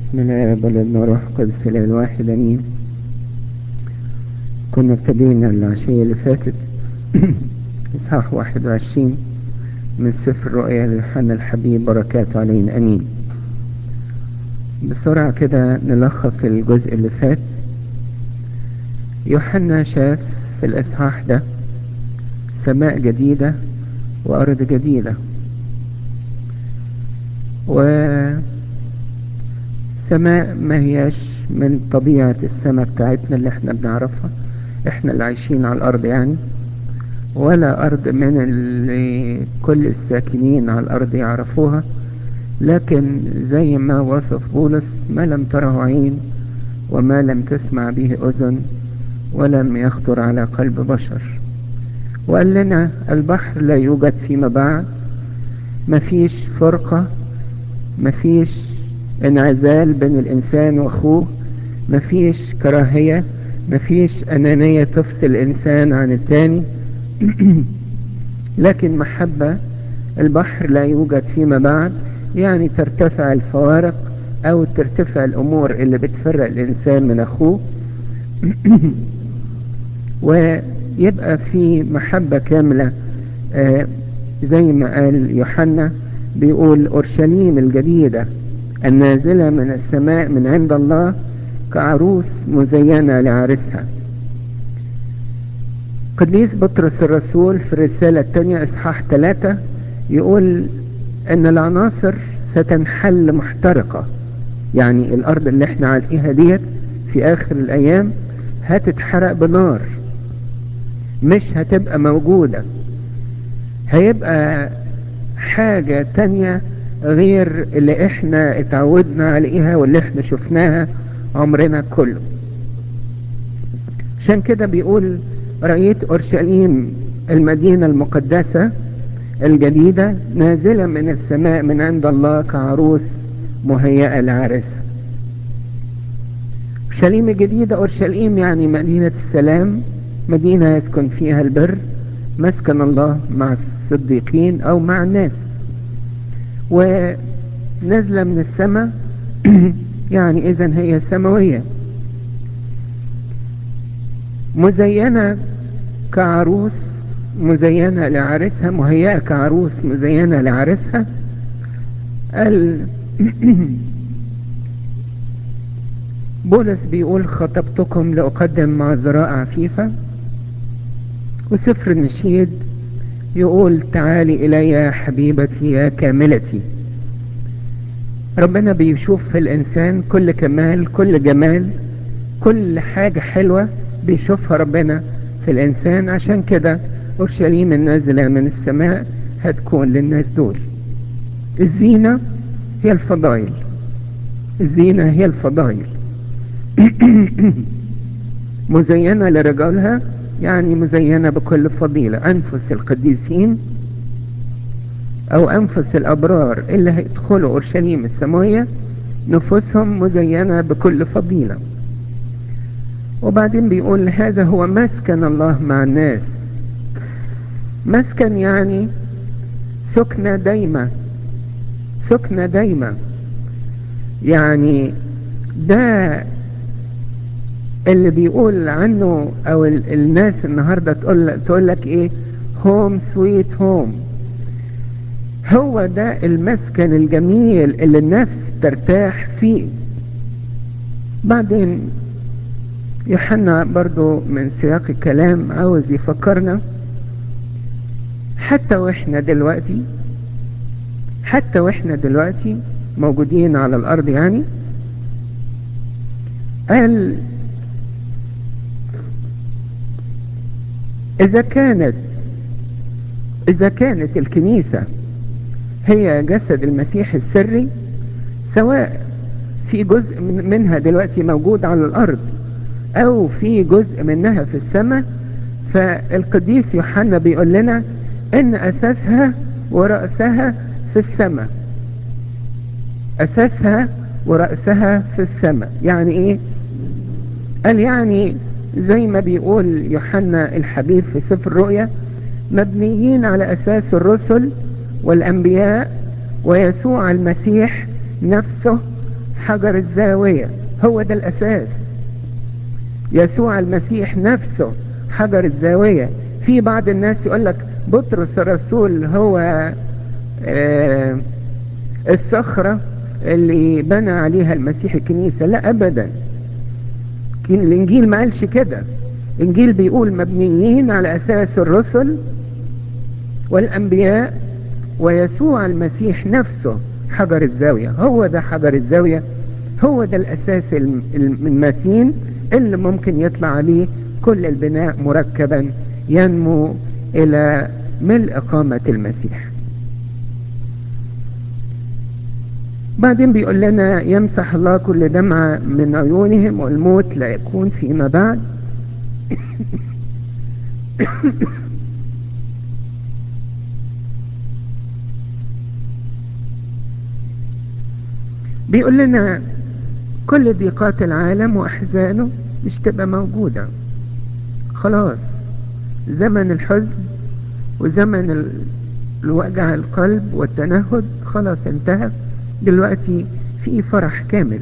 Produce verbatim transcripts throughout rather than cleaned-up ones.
بسم الله والابن والروح القدس الإله الواحد امين. كنا ابتدينا العشية اللي فاتت اصحاح واحد وعشرين من سفر الرؤيا ليوحنا الحبيب، بركاته علينا امين. بسرعة كده نلخص الجزء اللي فات. يوحنا شاف في الاصحاح ده سماء جديدة وارض جديدة، وسماء ما هياش من طبيعة السماء بتاعتنا اللي احنا بنعرفها، احنا اللي عايشين على الارض يعني، ولا ارض من اللي كل الساكنين على الارض يعرفوها، لكن زي ما وصف بولس: ما لم تره عين وما لم تسمع به اذن ولم يخطر على قلب بشر. وقال لنا البحر لا يوجد فيما بعد، مفيش فرقة، مفيش انعزال بين الانسان واخوه، مفيش كراهية، مفيش انانية تفصل الانسان عن التاني لكن محبة. البحر لا يوجد فيما بعد، يعني ترتفع الفوارق او ترتفع الامور اللي بتفرق الانسان من اخوه ويبقى في محبة كاملة. آه زي ما قال يوحنا، بيقول: اورشليم الجديدة النازلة من السماء من عند الله كعروس مزينة لعرسها. قديس بطرس الرسول في الرسالة الثانية اصحاح ثلاثة يقول ان العناصر ستنحل محترقة، يعني الارض اللي احنا عليها ديت في اخر الايام هتتحرق بنار، مش هتبقى موجودة، هيبقى حاجة تانية غير اللي احنا اتعودنا عليها واللي احنا شفناها عمرنا كله. عشان كده بيقول: رأيت اورشليم المدينة المقدسة الجديدة نازلة من السماء من عند الله كعروس مهيئة لعرسها. اورشليم الجديدة، اورشليم يعني مدينة السلام، مدينة يسكن فيها البر، مسكن الله مع الصديقين او مع الناس، ونازلة من السماء يعني اذن هي سماوية، مزينة كعروس مزينة لعرسها، مهيئة كعروس مزينة لعرسها. قال بولس بيقول: خطبتكم لأقدم معذراء عفيفة. وسفر النشيد يقول: تعالي إلي يا حبيبتي يا كاملتي. ربنا بيشوف في الإنسان كل كمال، كل جمال، كل حاجة حلوة بيشوفها ربنا في الإنسان. عشان كده أورشليم النازلة من السماء هتكون للناس دول. الزينة هي الفضائل، الزينة هي الفضائل مزينة لرجالها، يعني مزينة بكل فضيلة. أنفس القديسين أو أنفس الأبرار اللي هيدخلوا أورشليم السماوية نفوسهم مزينة بكل فضيلة. وبعدين بيقول: هذا هو مسكن الله مع الناس. مسكن يعني سكنة دايمة، سكنة دايمة، يعني ده اللي بيقول عنه او ال الناس النهاردة تقول, تقول لك ايه؟ هوم سويت هوم. هو ده المسكن الجميل اللي النفس ترتاح فيه. بعدين يوحنا برضو من سياق الكلام عاوز يفكرنا حتى واحنا دلوقتي حتى واحنا دلوقتي موجودين على الارض، يعني قال: اذا كانت اذا كانت الكنيسة هي جسد المسيح السري، سواء في جزء منها دلوقتي موجود على الارض او في جزء منها في السماء، فالقديس يوحنا بيقول لنا ان اساسها ورأسها في السماء. اساسها ورأسها في السماء يعني ايه؟ قال يعني زي ما بيقول يوحنا الحبيب في سفر الرؤيا: مبنيين على اساس الرسل والانبياء ويسوع المسيح نفسه حجر الزاوية، هو ده الأساس. يسوع المسيح نفسه حجر الزاوية. في بعض الناس يقول لك بطرس الرسول هو آه الصخرة اللي بنى عليها المسيح الكنيسة. لا أبدا، الإنجيل ما قالش كده. الإنجيل بيقول مبنيين على أساس الرسل والأنبياء ويسوع المسيح نفسه حجر الزاوية. هو ده حجر الزاوية، هو ده الأساس المتين اللي ممكن يطلع عليه كل البناء مركبا ينمو إلى ملء قامة المسيح. بعدين بيقول لنا يمسح الله كل دمعة من عيونهم والموت لا يكون فيما بعد. بيقول لنا كل ضيقات العالم وأحزانه مش تبقى موجودة خلاص. زمن الحزن وزمن ال... الوجع القلب والتنهد خلاص انتهى. دلوقتي في فرح كامل،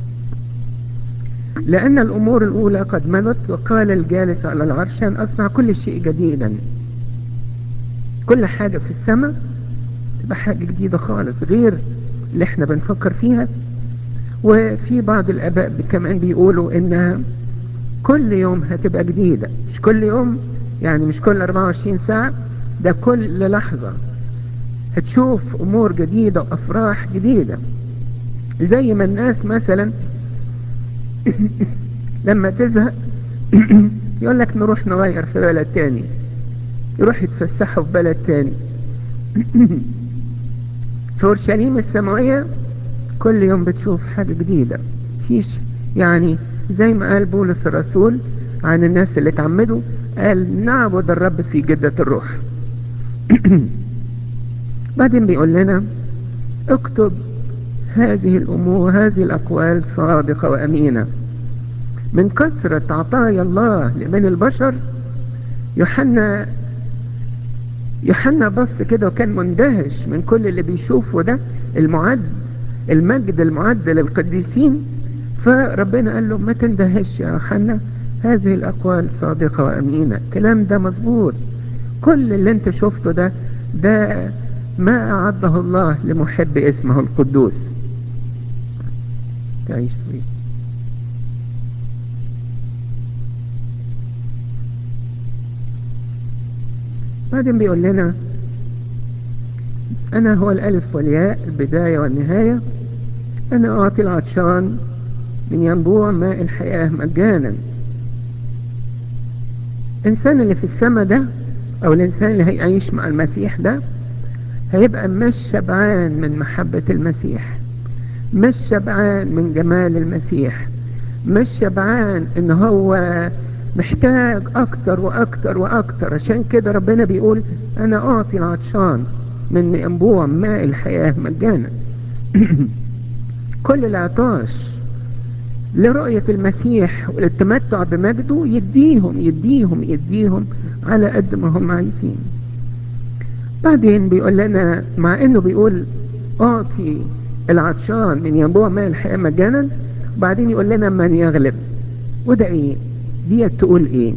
لأن الأمور الأولى قد مضت وقال الجالس على العرش أن أصنع كل شيء جديدا. كل حاجة في السماء تبقى حاجة جديدة خالص غير اللي احنا بنفكر فيها. وفي بعض الآباء كمان بيقولوا إنها كل يوم هتبقى جديدة. مش كل يوم يعني، مش كل أربعة وعشرين ساعة، ده كل لحظة هتشوف أمور جديدة وأفراح جديدة. زي ما الناس مثلا لما تزهق يقول لك نروح نغير في بلد تاني، يروح يتفسحوا في بلد تاني. في أورشليم السماوية كل يوم بتشوف حاجة جديدة. فيش يعني زي ما قال بولس الرسول عن الناس اللي اتعمدوا، قال نعبد الرب في جدة الروح. بعدين بيقول لنا اكتب هذه الأمور، هذه الأقوال صادقة وأمينة من كثرة عطايا الله لبني البشر. يوحنا يوحنا بص كده وكان مندهش من كل اللي بيشوفه ده، المعد المجد المعد للقديسين. فربنا قال له ما تندهش يا يوحنا، هذه الأقوال صادقة وأمينة. الكلام ده مظبوط. كل اللي انت شفته ده ده ما أعده الله لمحب اسمه القدوس. تعيش فيه. بعدين بيقول لنا أنا هو الألف والياء، البداية والنهاية. أنا أعطي العطشان من ينبوع ماء الحياة مجانا. الإنسان اللي في السماء ده أو الإنسان اللي هيعيش مع المسيح ده هيبقى مش شبعان من محبة المسيح، مش شبعان من جمال المسيح، مش شبعان إن هو محتاج أكتر وأكتر وأكتر. عشان كده ربنا بيقول أنا أعطي العطشان من ينبوع ماء الحياة مجانا. كل العطاش لرؤية المسيح والتمتع بمجده يديهم يديهم يديهم على قد ما هم عايزين. بعدين بيقول لنا مع انه بيقول اعطي العطشان من ينبوع ماء الحياة مجانا، بعدين يقول لنا من يغلب. وده ايه دي؟ تقول ايه؟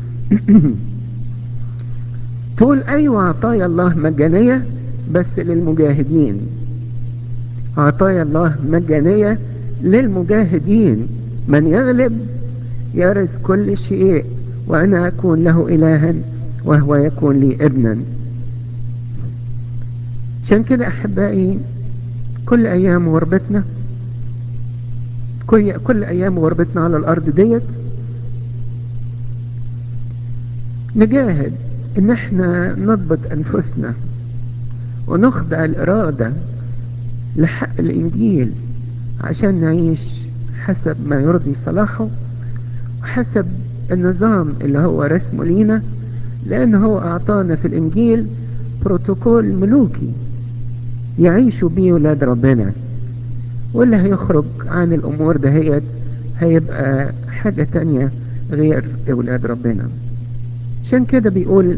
تقول ايوه عطايا الله مجانية بس للمجاهدين. عطايا الله مجانية للمجاهدين. من يغلب يرث كل شيء وأنا أكون له إلها وهو يكون لي ابنا. عشان كده أحبائي كل أيام غربتنا، كل, كل أيام غربتنا على الأرض ديت نجاهد إن احنا نضبط أنفسنا ونخضع الإرادة لحق الإنجيل عشان نعيش حسب ما يرضي صلاحه وحسب النظام اللي هو رسمه لينا، لأنه هو أعطانا في الإنجيل بروتوكول ملوكي يعيشوا بيه ولاد ربنا. واللي هيخرج عن الأمور دهيت هيبقى حاجة تانية غير ولاد ربنا. عشان كده بيقول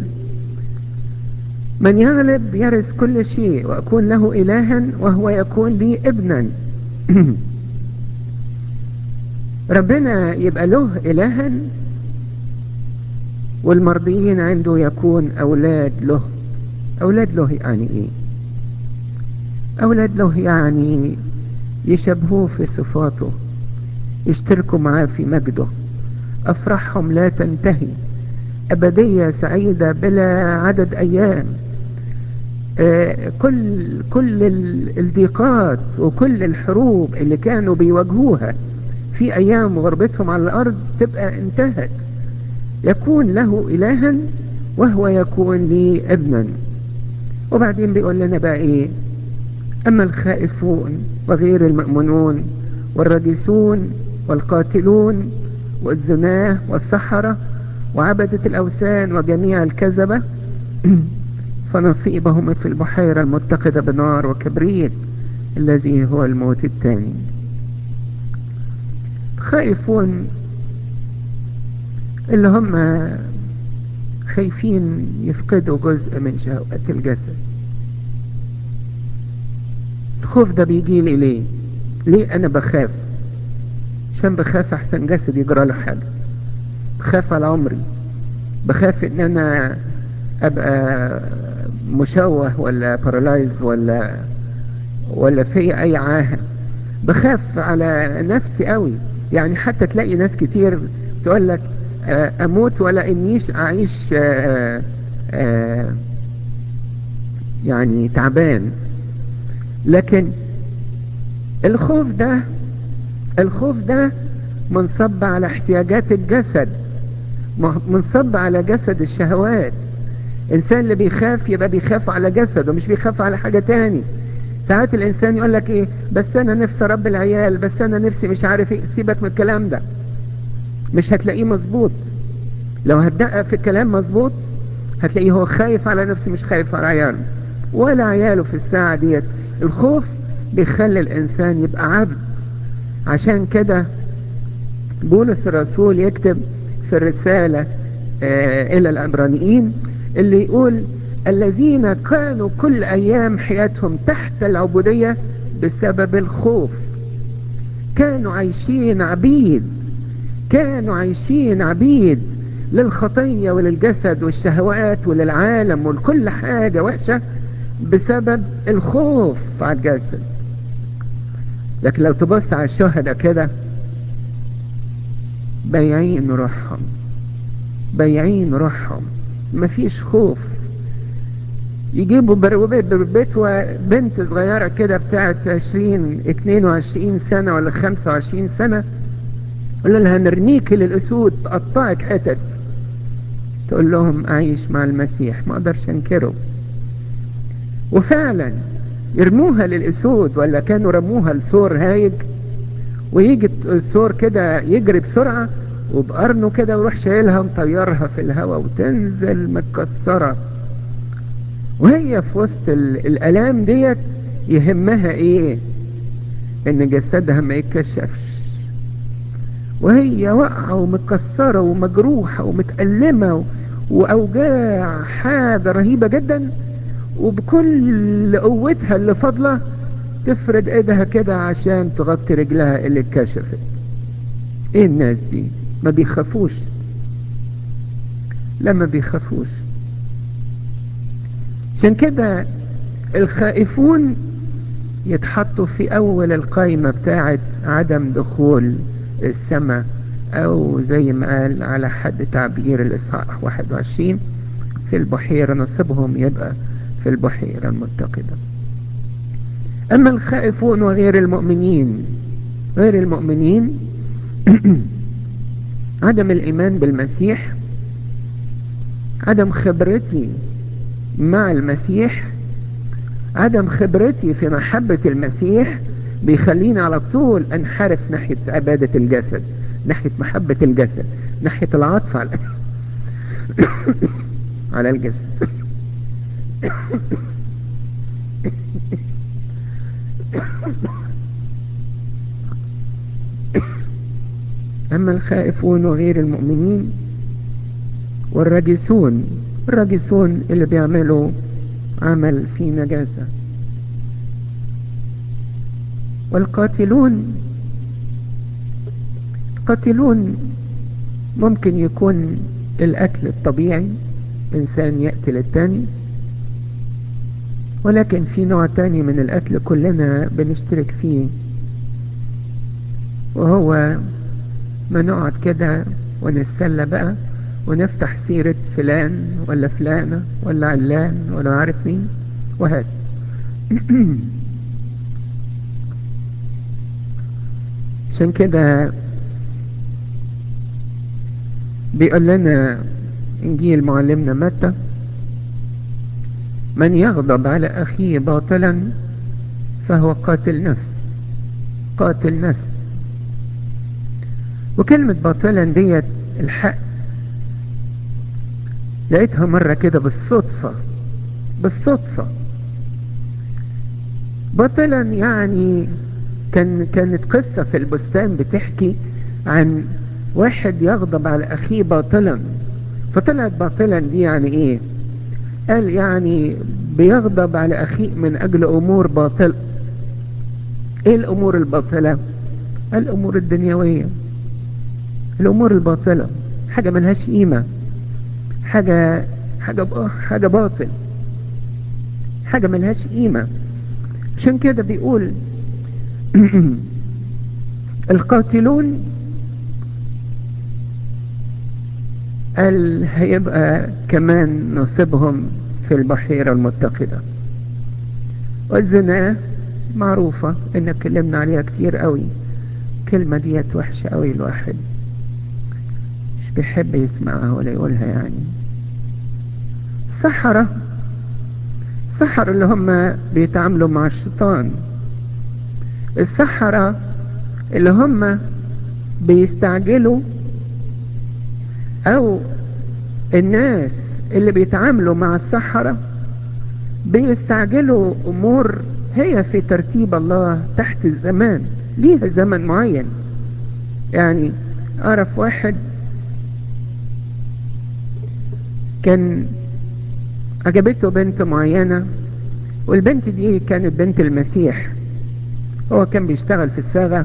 من يغلب يرث كل شيء وأكون له إلها وهو يكون لي ابنا. ربنا يبقى له إلها والمرضيين عنده يكون أولاد له. أولاد له يعني إيه؟ أولاد له يعني يشبهوه في صفاته، يشتركوا معاه في مجده، أفراحهم لا تنتهي، أبدية سعيدة بلا عدد أيام. آه كل كل الضيقات وكل الحروب اللي كانوا بيواجهوها في أيام غربتهم على الأرض تبقى انتهت. يكون له إلها وهو يكون لي ابنا. وبعدين بيقول لنا بقى إيه؟ أما الخائفون وغير المؤمنون والراجسون والقاتلون والزناه والسحرة وعبدة الأوثان وجميع الكذبة فنصيبهم في البحيرة المتقدة بنار وكبريت الذي هو الموت الثاني. خائفون اللي هم خايفين يفقدوا جزء من شهوات الجسد. الخوف ده بيجي لي ليه؟ ليه أنا بخاف؟ عشان بخاف أحسن جسد يجرى له حاجة، بخاف على عمري، بخاف إن أنا أبقى مشوه ولا بارالايز ولا ولا في أي عاهة. بخاف على نفسي قوي. يعني حتى تلاقي ناس كتير تقول لك أموت ولا إنيش أعيش آآ آآ يعني تعبان. لكن الخوف ده الخوف ده منصب على احتياجات الجسد، منصب على جسد الشهوات. الإنسان اللي بيخاف يبقى بيخاف على جسده، مش بيخاف على حاجة تاني. ساعات الإنسان يقول لك إيه، بس أنا نفسي رب العيال، بس أنا نفسي مش عارف إيه. سيبك من الكلام ده، مش هتلاقيه مظبوط. لو هتدقق في الكلام مظبوط هتلاقيه هو خايف على نفسه، مش خايف على عياله ولا عياله في الساعة ديت. الخوف بيخلي الإنسان يبقى عبد. عشان كده بولس الرسول يكتب في الرسالة آه إلى العبرانيين اللي يقول الذين كانوا كل أيام حياتهم تحت العبودية بسبب الخوف. كانوا عايشين عبيد، كانوا عايشين عبيد للخطية وللجسد والشهوات وللعالم ولكل حاجة وحشة بسبب الخوف على الجسد. لكن لو تبص على الشهداء كده بايعين روحهم، بايعين روحهم، مفيش خوف. يجيبوا بيت بنت صغيرة كده بتاعت عشرين اتنين وعشرين سنة ولا خمسة وعشرين سنة، قال لها نرميك للأسود تقطعك حتت، تقول لهم أعيش مع المسيح. ما أقدرش أنكره. وفعلا يرموها للأسود، ولا كانوا رموها لثور هايج، ويجي الثور كده يجري بسرعة وبقرنه كده ويروح شايلها ومطيرها في الهواء وتنزل متكسرة. وهي في وسط الألام ديت يهمها ايه؟ ان جسدها ما يتكشفش، وهي واقعة ومتكسرة ومجروحة ومتألمة وأوجاع حاجة رهيبة جدا، وبكل قوتها اللي فاضلة تفرد ايدها كده عشان تغطي رجلها اللي اتكشفت. ايه الناس دي؟ ما بيخافوش، لما بيخافوش. عشان كده الخائفون يتحطوا في اول القائمة بتاعت عدم دخول السماء، او زي ما قال على حد تعبير الاصحاح واحد وعشرين في البحيرة، نصيبهم يبقى في البحيرة المتقدة. اما الخائفون وغير المؤمنين، غير المؤمنين عدم الايمان بالمسيح، عدم خبرتي مع المسيح، عدم خبرتي في محبة المسيح بيخليني على طول انحرف ناحية عبادة الجسد، ناحية محبة الجسد، ناحية العطف على على الجسد. اما الخائفون وغير المؤمنين والراجسون، الراجسون اللي بيعملوا عمل في نجاسة، والقاتلون، قاتلون ممكن يكون القتل الطبيعي، إنسان يقتل التاني، ولكن في نوع تاني من القتل كلنا بنشترك فيه، وهو ما نقعد كده ونتسلى بقى ونفتح سيرة فلان ولا فلانة ولا علان ولا عارف مين وهذا. عشان كده بيقول لنا إنجيل معلمنا متى: من يغضب على أخيه باطلا فهو قاتل نفس. قاتل نفس. وكلمة باطلا ديت الحق لقيتها مرة كده بالصدفة بالصدفة باطلا يعني كان كانت قصة في البستان بتحكي عن واحد يغضب على أخيه باطلا، فطلعت باطلا دي يعني إيه؟ قال يعني بيغضب على أخيه من أجل أمور باطلة. إيه الأمور الباطلة؟ الأمور الدنيوية، الأمور الباطلة، حاجة ملهاش قيمة، حاجة حاجة حاجة باطل، حاجة ملهاش قيمة. عشان كده بيقول القاتلون قال هيبقى كمان نصيبهم في البحيرة المتقدة. والزنا معروفة ان اتكلمنا عليها كتير قوي، كلمة ديت وحشة قوي، الواحد مش بيحب يسمعها ولا يقولها. يعني السحرة السحرة اللي هم بيتعاملوا مع الشيطان، السحرة اللي هم بيستعجلوا، او الناس اللي بيتعاملوا مع السحرة بيستعجلوا امور هي في ترتيب الله تحت الزمان، ليها زمن معين. يعني اعرف واحد كان عجبته بنت معينة، والبنت دي كانت بنت المسيح. هو كان بيشتغل في الصاغة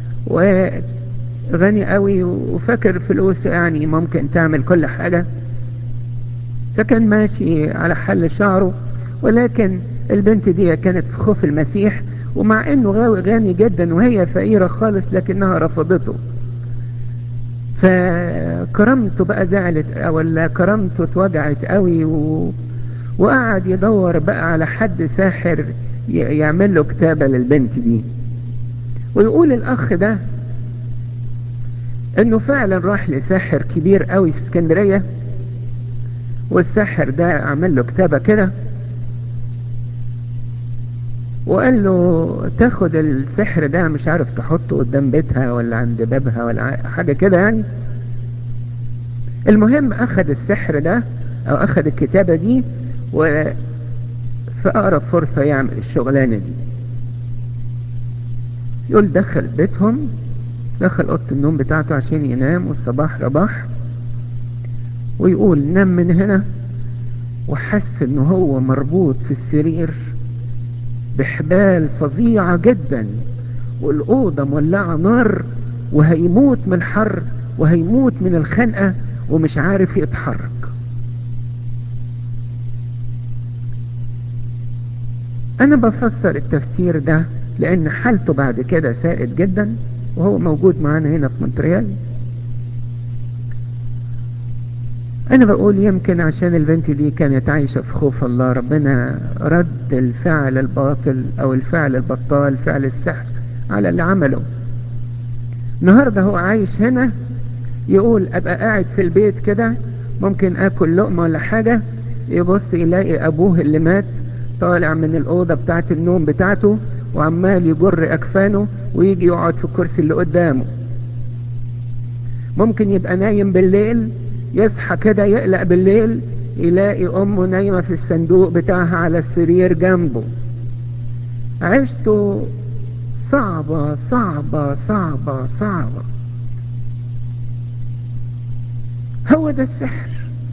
وغني قوي وفاكر فلوسه يعني ممكن تعمل كل حاجة، فكان ماشي على حل شعره. ولكن البنت دي كانت في خوف المسيح، ومع انه غني جدا وهي فقيرة خالص لكنها رفضته. فكرامته بقى زعلت، ولا كرامته اتوجعت قوي، و... وقعد يدور بقى على حد ساحر ي... يعمل له كتابة للبنت دي. ويقول الاخ ده انه فعلا راح لساحر كبير قوي في اسكندرية، والساحر ده عمل له كتابة كده وقال له تاخد السحر ده مش عارف تحطه قدام بيتها ولا عند بابها ولا حاجة كده يعني. المهم اخد السحر ده او اخد الكتابة دي، وفي اقرب فرصة يعمل الشغلانة دي. يقول دخل بيتهم، دخل اوضة النوم بتاعته عشان ينام، والصباح رباح. ويقول نام من هنا وحس انه هو مربوط في السرير بحبال فظيعة جدا، والأوضة مولعة نار، وهيموت من الحر وهيموت من الخنقة ومش عارف يتحرك. أنا بفسر التفسير ده لأن حالته بعد كده سائد جدا، وهو موجود معانا هنا في مونتريال. أنا بقول يمكن عشان البنت دي كانت عايشة في خوف الله، ربنا رد الفعل الباطل أو الفعل البطال، فعل السحر، على اللي عمله. النهاردة هو عايش هنا، يقول أبقى قاعد في البيت كده ممكن أكل لقمة ولا حاجة، يبص يلاقي أبوه اللي مات طالع من الأوضة بتاعة النوم بتاعته وعمال يجر أكفانه ويجي يقعد في الكرسي اللي قدامه. ممكن يبقى نايم بالليل، يصحى كده يقلق بالليل يلاقي أمه نايمة في الصندوق بتاعها على السرير جنبه. عيشته صعبة صعبة صعبة صعبة. هو ده السحر،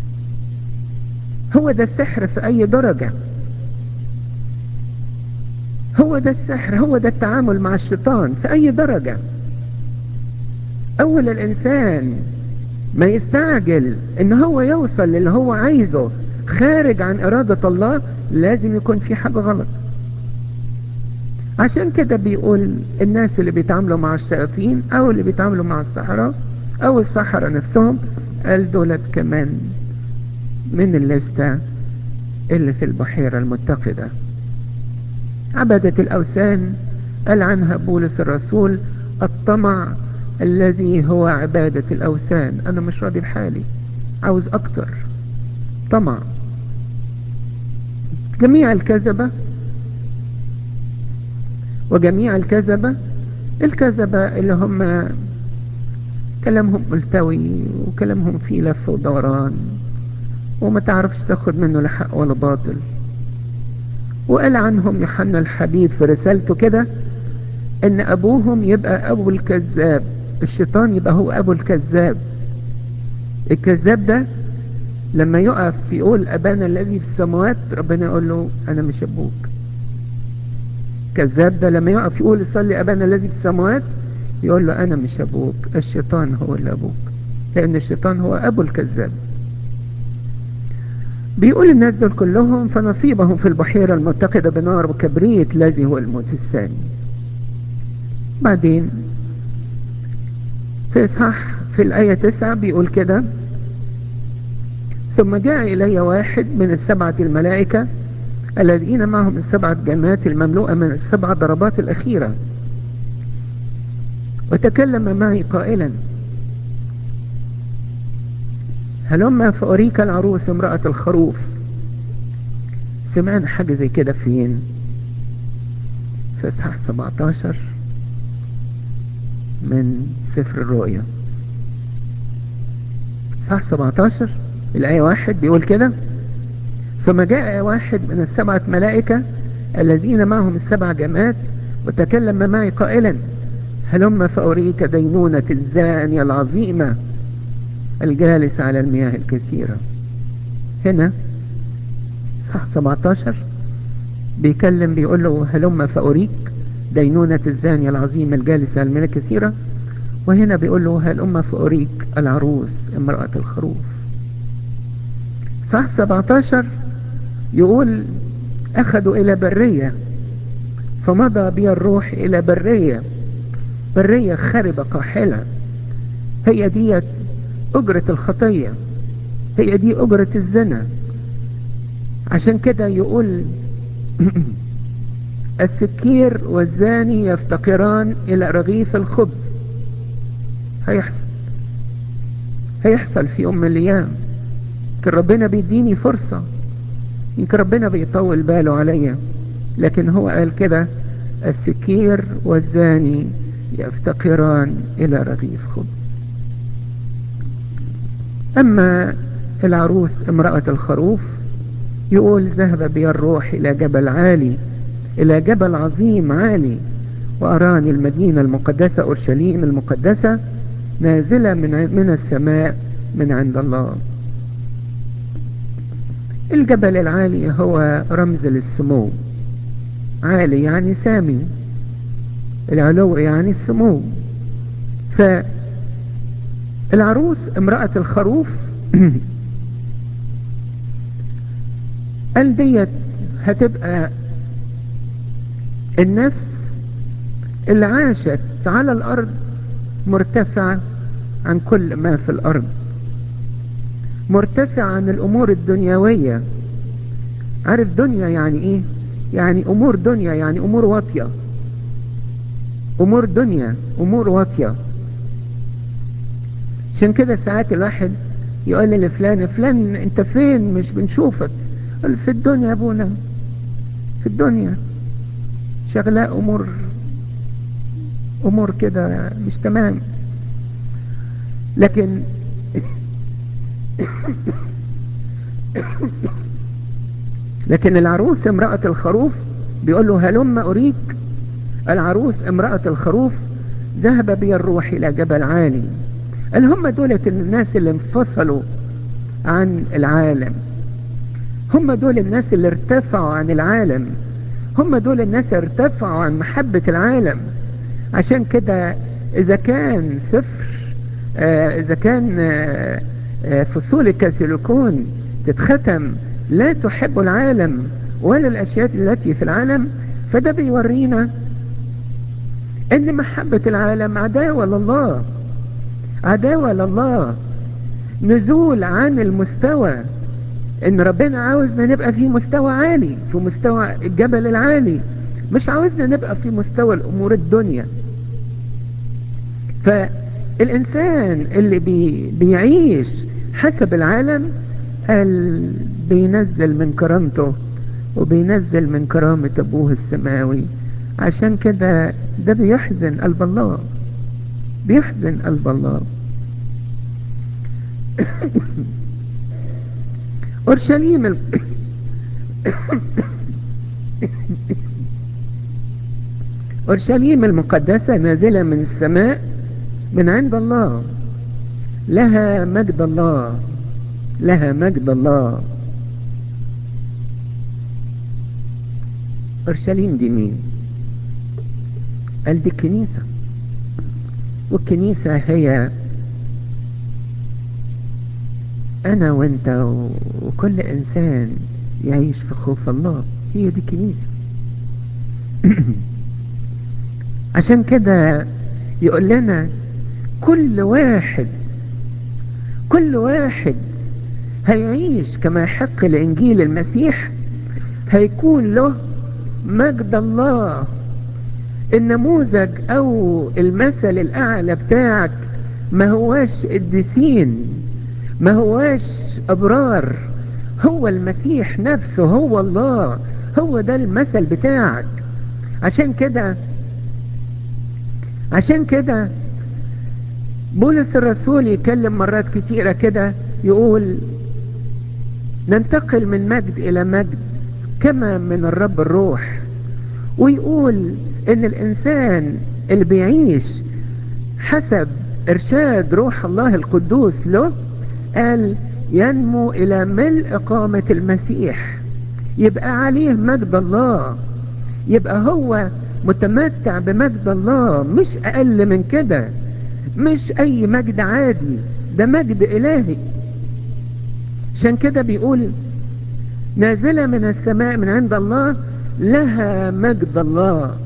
هو ده السحر في أي درجة. هو ده السحر، هو ده التعامل مع الشيطان في أي درجة. اول الانسان ما يستعجل ان هو يوصل للي هو عايزه خارج عن ارادة الله، لازم يكون في حاجة غلط. عشان كده بيقول الناس اللي بيتعاملوا مع الشياطين او اللي بيتعاملوا مع السحرة او السحرة نفسهم، قال دولت كمان من الليستة اللي في البحيرة المتقدة. عبادة الاوثان قال عنها بولس الرسول: الطمع الذي هو عبادة الاوثان. انا مش راضي بحالي، عاوز اكتر. طمع. جميع الكذبة وجميع الكذبة الكذبة اللي هم كلامهم ملتوي وكلامهم فيه لف ودوران وما تعرفش تاخد منه لا حق ولا باطل. وقال عنهم يوحنا الحبيب في رسالته كده ان ابوهم يبقى ابو الكذاب، الشيطان يبقى هو ابو الكذاب. الكذاب ده لما يقف يقول ابانا الذي في السماوات، ربنا يقول له انا مش ابوك. الكذاب ده لما يقف يقول يصلي ابانا الذي في السماوات، يقول له انا مش ابوك، الشيطان هو اللي ابوك، لان الشيطان هو ابو الكذاب. بيقول الناس دول كلهم فنصيبهم في البحيرة المتقدة بنار وكبريت الذي هو الموت الثاني. بعدين في إصحاح في الآية تسعة بيقول كده: ثم جاء إلي واحد من السبعة الملائكة الذين معهم السبعة جمات المملوءة من السبع ضربات الأخيرة، وتكلم معي قائلا: هلما فأريك العروس امرأة الخروف. سمعنا حاجة زي كده فين؟ في إصحاح سبعة عشر من سفر الرؤيا. إصحاح سبعة عشر الآية واحد بيقول كده: ثم جاء واحد من السبعة ملائكة الذين معهم السبع جمات وتكلم معي قائلا: هلما فأريك دينونة الزانية العظيمة الجالس على المياه الكثيرة. هنا صح سبعة عشر بيكلم بيقول له هلما فأريك دينونة الزانية العظيمة الجالسة على المياه الكثيرة، وهنا بيقول له هلما فأريك العروس امرأة الخروف. صح سبعة عشر يقول: أخذوا إلى برية، فمضى بي الروح إلى برية، برية خربة قاحلة. هي دي أجرة الخطية، هي دي أجرة الزنا. عشان كده يقول السكير والزاني يفتقران إلى رغيف الخبز. هيحصل هيحصل في يوم من الأيام. يمكن ربنا بيديني فرصة، يمكن ربنا بيطول باله عليا، لكن هو قال كده: السكير والزاني يفتقران إلى رغيف خبز. أما العروس امرأة الخروف يقول: ذهب بي الروح إلى جبل عالي، إلى جبل عظيم عالي، وأراني المدينة المقدسة أورشليم المقدسة نازلة من من السماء من عند الله. الجبل العالي هو رمز للسمو. عالي يعني سامي، العلو يعني السمو. فالعروس امرأة الخروف قال ديت هتبقى النفس اللي عاشت على الأرض مرتفعة عن كل ما في الأرض، مرتفعة عن الأمور الدنيوية. عارف دنيا يعني إيه؟ يعني أمور دنيا، يعني أمور واطية، أمور دنيا، أمور واطية. عشان كده ساعات الواحد يقول لي لفلان: فلان أنت فين؟ مش بنشوفك. قال: في الدنيا يا أبونا، في الدنيا شغلاء أمور أمور كده مش تمام. لكن لكن العروس امرأة الخروف بيقول له: هلم أريك العروس امرأة الخروف، ذهب بي الروح إلى جبل عالي. قال هم دولة الناس اللي انفصلوا عن العالم، هم دول الناس اللي ارتفعوا عن العالم، هم دول الناس اللي ارتفعوا عن محبة العالم. عشان كده إذا كان سفر آه إذا كان آه آه فصول الكاثوليكون تتختم لا تحب العالم ولا الأشياء التي في العالم، فده بيورينا ان محبة العالم عداوة لله، عداوة لله، نزول عن المستوى. ان ربنا عاوزنا نبقى في مستوى عالي، في مستوى الجبل العالي، مش عاوزنا نبقى في مستوى الامور الدنيا. فالانسان اللي بي بيعيش حسب العالم قال بينزل من كرامته وبينزل من كرامة ابوه السماوي. عشان كده ده بيحزن قلب الله، بيحزن قلب الله. اورشليم ال... اورشليم المقدسة نازلة من السماء من عند الله، لها مجد الله، لها مجد الله. اورشليم دي مين؟ قال دي الكنيسة، والكنيسة هي انا وانت وكل انسان يعيش في خوف الله، هي دي الكنيسة. عشان كده يقول لنا كل واحد كل واحد هيعيش كما يحق لإنجيل المسيح هيكون له مجد الله. النموذج او المثل الاعلى بتاعك ما هواش قديسين، ما هواش ابرار، هو المسيح نفسه، هو الله، هو ده المثل بتاعك. عشان كده عشان كده بولس الرسول يكلم مرات كتيرة كده يقول ننتقل من مجد الى مجد كما من الرب الروح. ويقول ان الانسان اللي بيعيش حسب ارشاد روح الله القدوس له قال ينمو الى ملء قامة المسيح، يبقى عليه مجد الله، يبقى هو متمتع بمجد الله، مش اقل من كده، مش اي مجد عادي، ده مجد الهي. عشان كده بيقول نازلة من السماء من عند الله، لها مجد الله،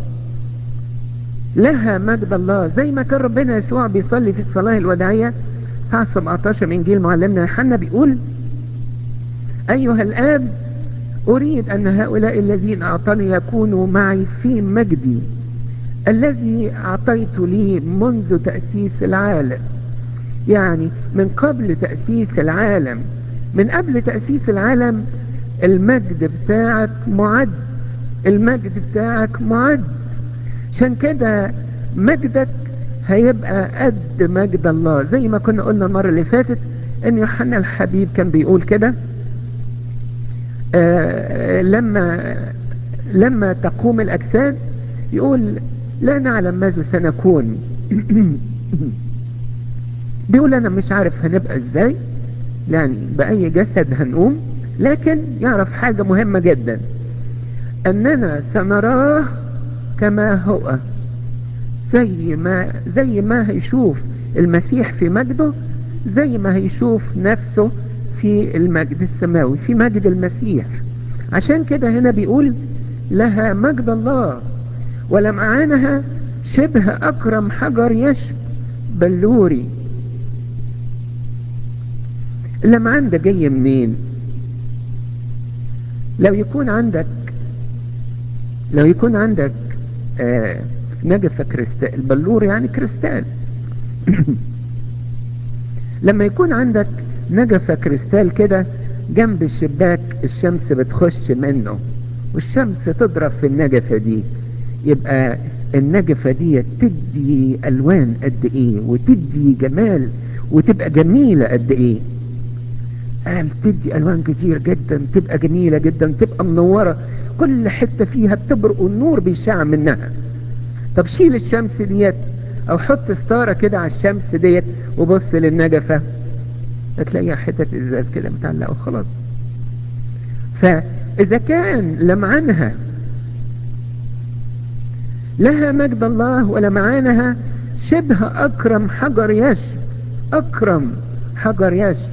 لها مجد الله. زي ما كان ربنا يسوع بيصلي في الصلاة الوداعية ساعة سبعتاشر من انجيل معلمنا يوحنا بيقول ايها الاب اريد ان هؤلاء الذين اعطاني يكونوا معي في مجدي الذي اعطيت لي منذ تأسيس العالم. يعني من قبل تأسيس العالم، من قبل تأسيس العالم المجد بتاعك معد، المجد بتاعك معد. عشان كده مجدك هيبقى قد مجد الله. زي ما كنا قلنا المرة اللي فاتت ان يوحنا الحبيب كان بيقول كده آه لما لما تقوم الاجساد يقول لا نعلم ماذا سنكون. بيقول انا مش عارف هنبقى ازاي، يعني بأي جسد هنقوم، لكن يعرف حاجة مهمة جدا اننا سنراه كما هو. زي ما زي ما هيشوف المسيح في مجده، زي ما هيشوف نفسه في المجد السماوي، في مجد المسيح. عشان كده هنا بيقول لها مجد الله ولمعانها شبه أكرم حجر يشب بلوري. اللمعان ده جاي منين؟ لو يكون عندك لو يكون عندك آه نجفة كريستال، البلور يعني كريستال. لما يكون عندك نجفة كريستال كده جنب الشباك الشمس بتخش منه والشمس تضرب في النجفة دي، يبقى النجفة دي تدي ألوان قد ايه وتدي جمال وتبقى جميلة قد ايه. قال تدي ألوان كتير جدا، تبقى جميلة جدا، تبقى منورة، كل حتة فيها بتبرق النور بيشع منها. طب شيل الشمس ديت او حط ستارة كده على الشمس ديت وبص للنجفة هتلاقيها حتة ازاز كده متعلقة وخلاص. فاذا كان لمعانها لها مجد الله ولمعانها شبه اكرم حجر يشب أكرم حجر يشب.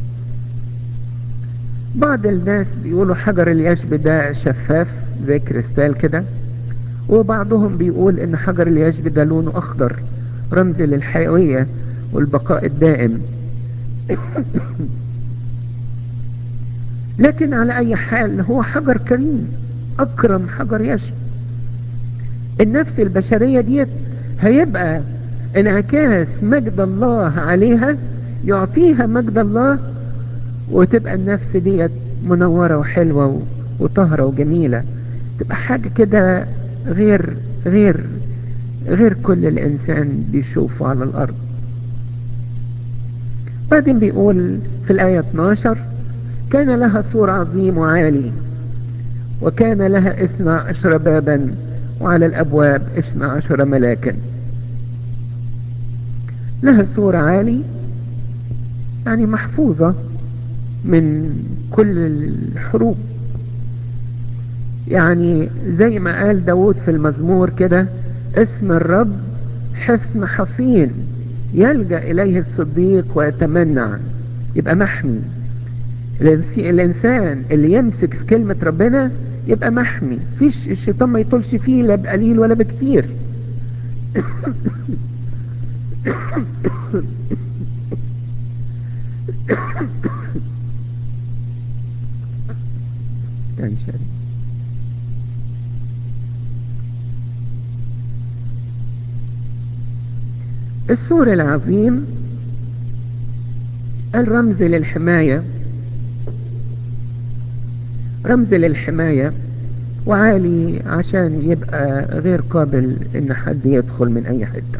بعض الناس بيقولوا حجر اليشب ده شفاف زي كريستال كده، وبعضهم بيقول ان حجر اليشب ده لونه اخضر، رمز للحيوية والبقاء الدائم. لكن على اي حال هو حجر كريم، اكرم حجر يشب. النفس البشرية ديت هيبقى انعكاس مجد الله عليها، يعطيها مجد الله، وتبقى النفس ديت منورة وحلوة وطهرة وجميلة، تبقى حاجة كده غير غير غير كل الإنسان بيشوفه على الأرض. بعدين بيقول في الآية اتناشر: كان لها سور عظيم وعالي، وكان لها اثنا عشر بابا، وعلى الأبواب اثنا عشر ملاكا. لها سور عالي، يعني محفوظة من كل الحروب. يعني زي ما قال داود في المزمور كده: اسم الرب حصن حصين يلجأ إليه الصديق ويتمنع. يبقى محمي. الإنسان اللي يمسك في كلمة ربنا يبقى محمي، فيش الشيطان ما يطولش فيه لا بقليل ولا بكتير. السور العظيم الرمز للحماية، رمز للحماية، وعالي عشان يبقى غير قابل ان حد يدخل من اي حتة.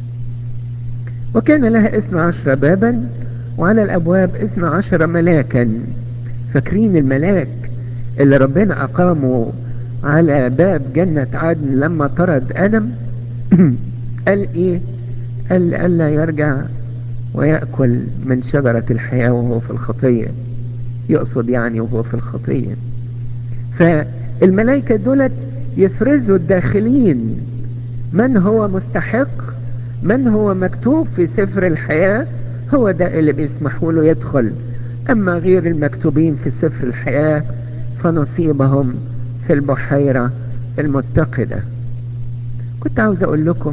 وكان لها اثنى عشر بابا، وعلى الابواب اثنى عشر ملاكا. فاكرين الملاك اللي ربنا اقامه على باب جنة عدن لما طرد ادم؟ قال ايه؟ قال الا يرجع ويأكل من شجرة الحياة وهو في الخطية، يقصد يعني وهو في الخطية. فالملائكة دولت يفرزوا الداخلين من هو مستحق، من هو مكتوب في سفر الحياة، هو ده اللي بيسمحوا له يدخل. أما غير المكتوبين في سفر الحياة فنصيبهم في البحيرة المتقدة. كنت عاوز أقول لكم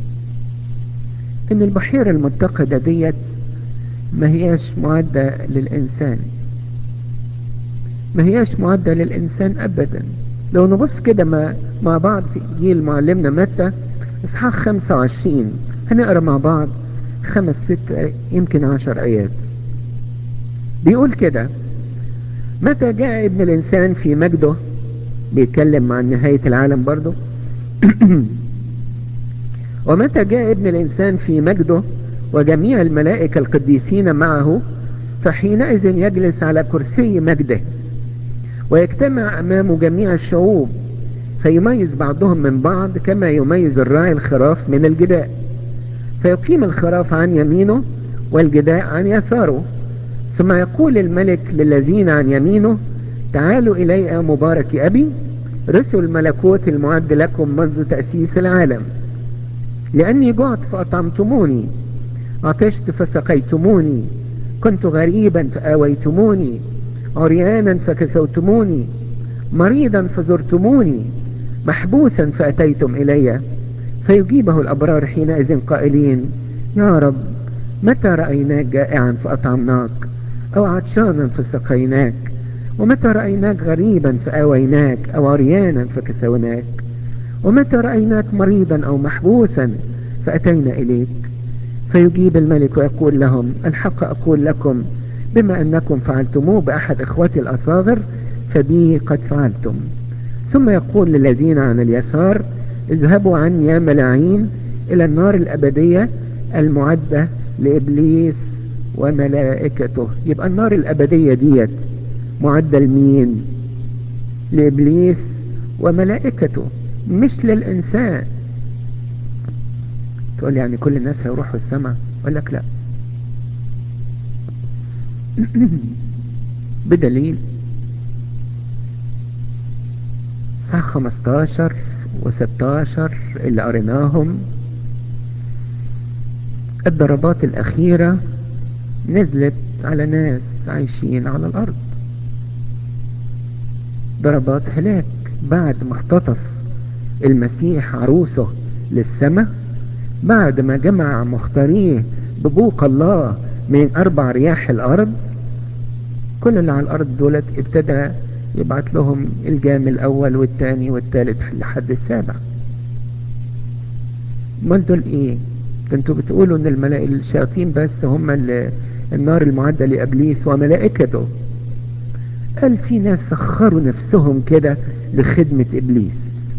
إن البحيرة المتقدة ديت ما هياش معدة للإنسان، ما هياش معدة للإنسان أبدا. لو نبص كده مع, مع بعض في إنجيل معلمنا متى إصحاح خمسة وعشرين، هنقرأ مع بعض خمس ست يمكن عشر آيات. بيقول كده: متى جاء ابن الإنسان في مجده، بيتكلم عن نهاية العالم برضه. ومتى جاء ابن الإنسان في مجده وجميع الملائكة القديسين معه، فحينئذ يجلس على كرسي مجده، ويجتمع أمامه جميع الشعوب، فيميز بعضهم من بعض كما يميز الراعي الخراف من الجداء، فيقيم الخراف عن يمينه والجداء عن يساره. ثم يقول الملك للذين عن يمينه: تعالوا إلي مبارك أبي، رثوا الملكوت المعد لكم منذ تأسيس العالم، لأني جعت فأطعمتموني، عطشت فسقيتموني، كنت غريبا فآويتموني، عريانا فكسوتموني، مريضا فزرتموني، محبوسا فأتيتم إلي. فيجيبه الأبرار حينئذ قائلين: يا رب، متى رأيناك جائعا فأطعمناك، أو عطشانا فسقيناك؟ ومتى رأيناك غريبا فآويناك، أو عريانا فكسوناك؟ ومتى رأيناك مريضا أو محبوسا فأتينا إليك؟ فيجيب الملك ويقول لهم: الحق أقول لكم، بما أنكم فعلتموه بأحد إخوتي الأصاغر فبي قد فعلتم. ثم يقول للذين عن اليسار: اذهبوا عني يا ملاعين إلى النار الأبدية المعدة لإبليس وملائكته. يبقى النار الأبدية ديت معدة لمين؟ لإبليس وملائكته، مش للإنسان. تقول يعني كل الناس هيروحوا السماء؟ أقول لك لا. بدليل صح خمستاشر وستاشر اللي قريناهم: الضربات الأخيرة نزلت على ناس عايشين على الأرض، ضربات هلاك بعد ما اختطف المسيح عروسه للسماء، بعد ما جمع مختاريه ببوق الله من أربع رياح الأرض. كل اللي على الأرض دولت ابتدى يبعت لهم الجام الأول والثاني والثالث لحد السابع. امال دول ايه؟ ده انتوا بتقولوا ان الملائكة الشياطين بس هم اللي النار المعدة لإبليس وملائكته. قال في ناس سخروا نفسهم كده لخدمة إبليس،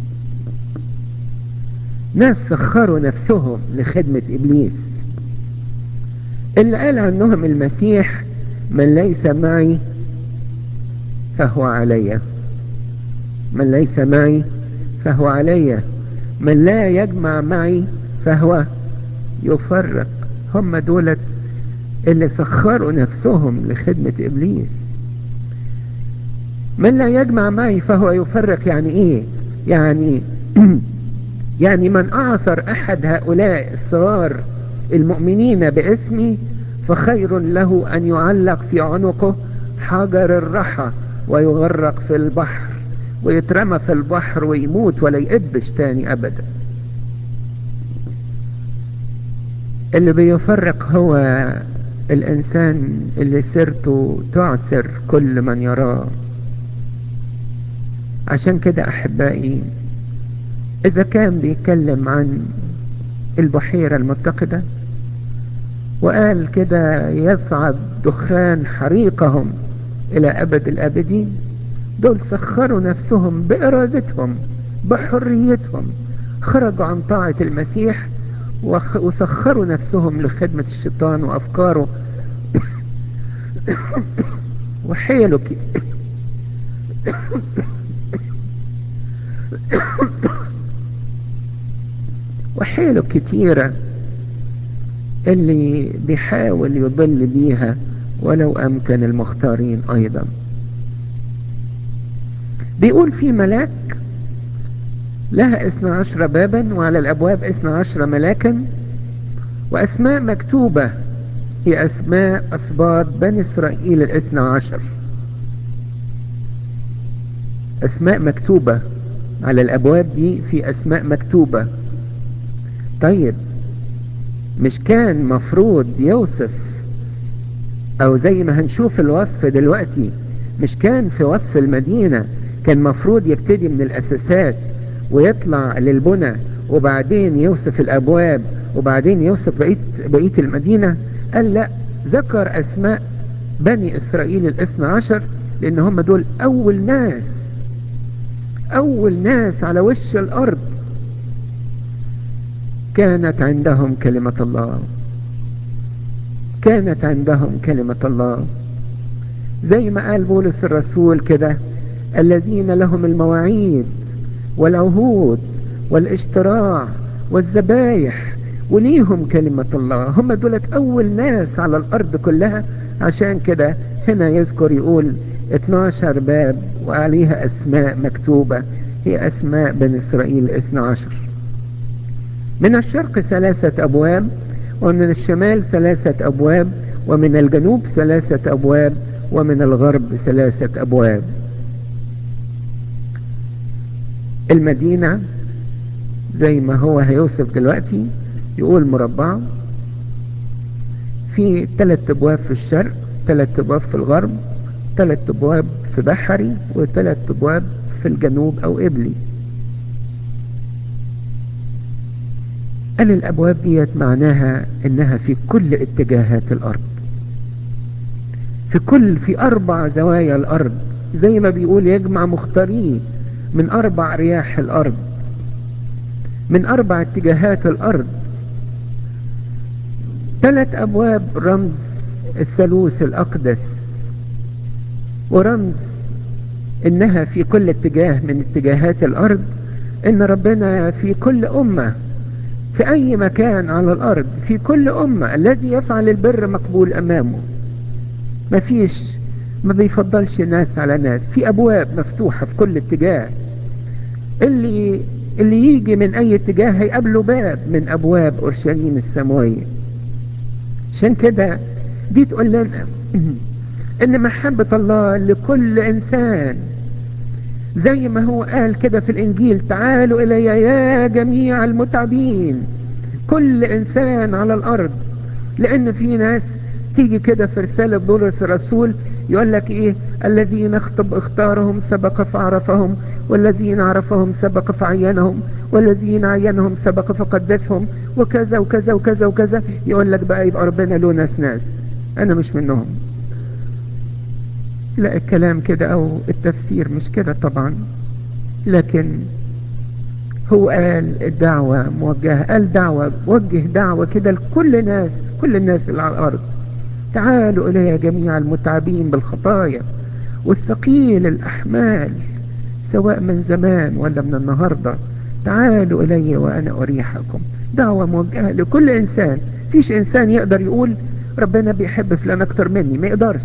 ناس سخروا نفسهم لخدمة إبليس، اللي قال عنهم المسيح من ليس معي فهو علي، من ليس معي فهو علي، من لا يجمع معي فهو يفرق. هم دولت اللي سخروا نفسهم لخدمة إبليس. من لا يجمع معي فهو يفرق يعني ايه؟ يعني يعني من اعصر احد هؤلاء الصغار المؤمنين باسمي فخير له ان يعلق في عنقه حجر الرحى ويغرق في البحر ويترمى في البحر ويموت ولا يقبش تاني ابدا. اللي بيفرق هو الانسان اللي سيرته تعسر كل من يراه. عشان كده احبائي، اذا كان بيتكلم عن البحيرة المتقدة وقال كده يصعد دخان حريقهم الى ابد الابدين، دول سخروا نفسهم بارادتهم بحريتهم، خرجوا عن طاعة المسيح وسخروا نفسهم لخدمة الشيطان وافكاره وحيلوا وحيلوا كتيرة اللي بيحاول يضل بيها ولو امكن المختارين ايضا. بيقول في ملاك لها اثنى عشر بابا وعلى الابواب اثنى عشر ملاكا واسماء مكتوبة هي اسماء اسباط بني اسرائيل الاثنى عشر. اسماء مكتوبة على الابواب دي، في اسماء مكتوبة. طيب مش كان مفروض يوصف، او زي ما هنشوف الوصف دلوقتي، مش كان في وصف المدينة كان مفروض يبتدي من الاساسات ويطلع للبنى وبعدين يوصف الابواب وبعدين يوصف بقية, بقية المدينة؟ قال لا، ذكر اسماء بني اسرائيل الاثنى عشر لان هم دول اول ناس، اول ناس على وش الارض كانت عندهم كلمة الله، كانت عندهم كلمة الله. زي ما قال بولس الرسول كده، الذين لهم المواعيد والعهود والاشتراع والذبايح وليهم كلمة الله، هم دولت اول ناس على الارض كلها. عشان كده هنا يذكر يقول اتناشر باب وعليها اسماء مكتوبة، هي اسماء بني اسرائيل اثنى عشر. من الشرق ثلاثة ابواب ومن الشمال ثلاثة ابواب ومن الجنوب ثلاثة ابواب ومن الغرب ثلاثة ابواب. المدينة زي ما هو هيوصف دلوقتي يقول مربع، في ثلاث ابواب في الشرق، ثلاث ابواب في الغرب، ثلاث ابواب في بحري، وثلاث ابواب في الجنوب او قبلي. قال الابواب ديت معناها انها في كل اتجاهات الارض، في كل في اربع زوايا الارض، زي ما بيقول يجمع مختاريه من اربع رياح الارض، من اربع اتجاهات الارض. ثلاث ابواب رمز الثالوث الاقدس، ورمز انها في كل اتجاه من اتجاهات الارض، ان ربنا في كل امة في اي مكان على الارض، في كل امة الذي يفعل البر مقبول امامه. ما فيش، ما بيفضلش ناس على ناس، في ابواب مفتوحة في كل اتجاه. اللي اللي يجي من اي اتجاه هيقابله باب من ابواب اورشليم السماوية. عشان كده دي تقول لنا ان محبة الله لكل انسان، زي ما هو قال كده في الانجيل: تعالوا الي يا جميع المتعبين، كل انسان على الارض. لان في ناس تيجي كده في رسالة بولس الرسول يقول لك ايه: الذين اختب اختارهم سبق فعرفهم، والذين عرفهم سبق فعينهم، والذين عينهم سبق فقدسهم، وكذا وكذا وكذا وكذا. يقول لك بقى يبقى ربنا له ناس ناس، انا مش منهم. لا، الكلام كده او التفسير مش كده طبعا. لكن هو قال الدعوة موجهة، قال دعوة، وجه دعوة كده لكل ناس، كل الناس اللي على الارض: تعالوا الي جميع المتعبين بالخطايا والثقيل الاحمال، سواء من زمان ولا من النهاردة، تعالوا الي وانا اريحكم. دعوة موجهة لكل انسان. فيش انسان يقدر يقول ربنا بيحب فلان اكتر مني، ما يقدرش.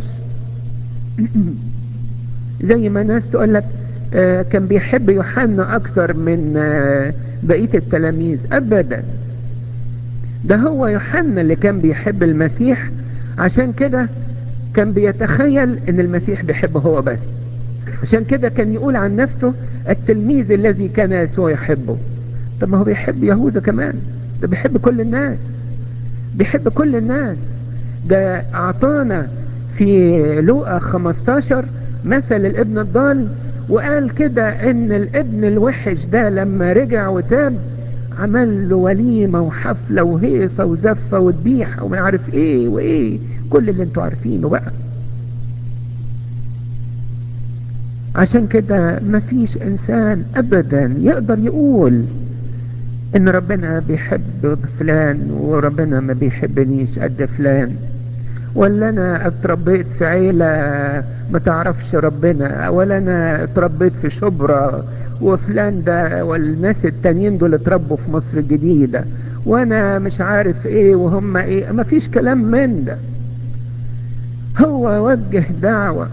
زي ما ناس تقول لك آه كان بيحب يوحنا اكتر من آه بقية التلاميذ. ابدا، ده هو يوحنا اللي كان بيحب المسيح، عشان كده كان بيتخيل ان المسيح بيحبه هو بس. عشان كده كان يقول عن نفسه: التلميذ الذي كان يسوع يحبه. طب ما هو بيحب يهوذا كمان، ده بيحب كل الناس، بيحب كل الناس. ده اعطانا في لوقا خمستاشر مثل الابن الضال، وقال كده ان الابن الوحش ده لما رجع وتاب عمل له وليمة وحفلة وهيصة وزفة وذبيحة وما عارف ايه وايه، كل اللي انتوا عارفينه بقى. عشان كده مفيش انسان ابدا يقدر يقول ان ربنا بيحب فلان وربنا ما بيحبنيش قد فلان، ولا انا اتربيت في عيلة ما تعرفش ربنا، ولا انا اتربيت في شبرا وفلان ده والناس التانيين دول اتربوا في مصر الجديدة، وانا مش عارف ايه وهم ايه. ما فيش كلام من ده. هو وجه دعوة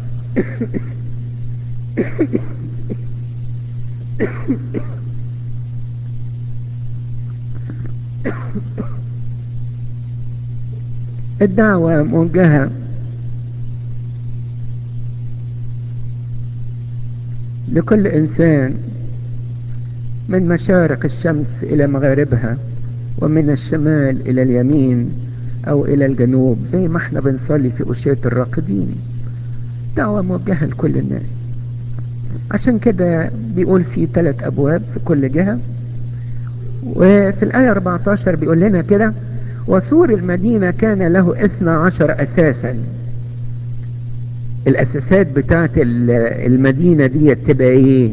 الدعوة موجهة لكل انسان، من مشارق الشمس الى مغاربها، ومن الشمال الى اليمين او الى الجنوب، زي ما احنا بنصلي في أشية الراقدين. دعوة موجهة لكل الناس. عشان كده بيقول في ثلاث ابواب في كل جهة. وفي الآية أربعتاشر بيقول لنا كده: وسور المدينة كان له اثنا عشر اساسا. الاساسات بتاعت المدينة دي تبقى ايه؟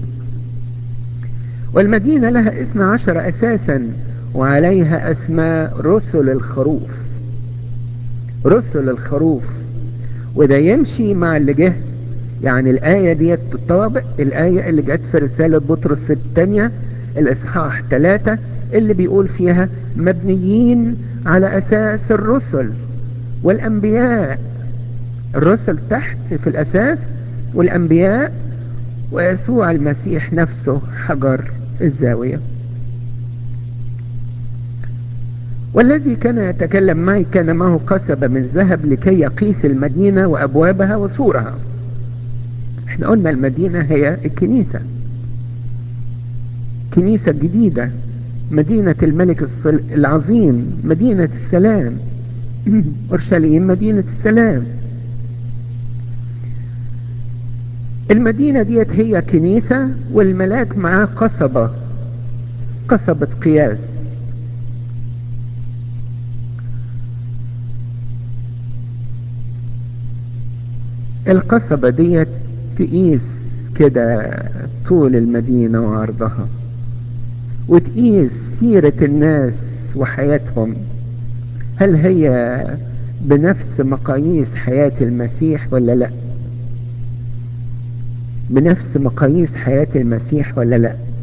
والمدينة لها اثنا عشر اساسا، وعليها اسماء رسل الخروف. رسل الخروف. وده يمشي مع اللي جه. يعني الآية دي تطابق الآية اللي جت في رسالة بطرس الثانية الإصحاح ثلاثة، اللي بيقول فيها: مبنيين على أساس الرسل والأنبياء. الرسل تحت في الأساس، والأنبياء، ويسوع المسيح نفسه حجر الزاوية. والذي كان يتكلم معي كان معه قصبة من ذهب لكي يقيس المدينة وأبوابها وسورها. احنا قلنا المدينة هي الكنيسة، كنيسة جديدة، مدينة الملك العظيم، مدينة السلام. أورشليم مدينة السلام. المدينة ديت هي كنيسة، والملاك معاه قصبة، قصبة قياس. القصبة ديت تقيس كده طول المدينة وعرضها، وتقيس سيرة الناس وحياتهم، هل هي بنفس مقاييس حياة المسيح ولا لا؟ بنفس مقاييس حياة المسيح ولا لا؟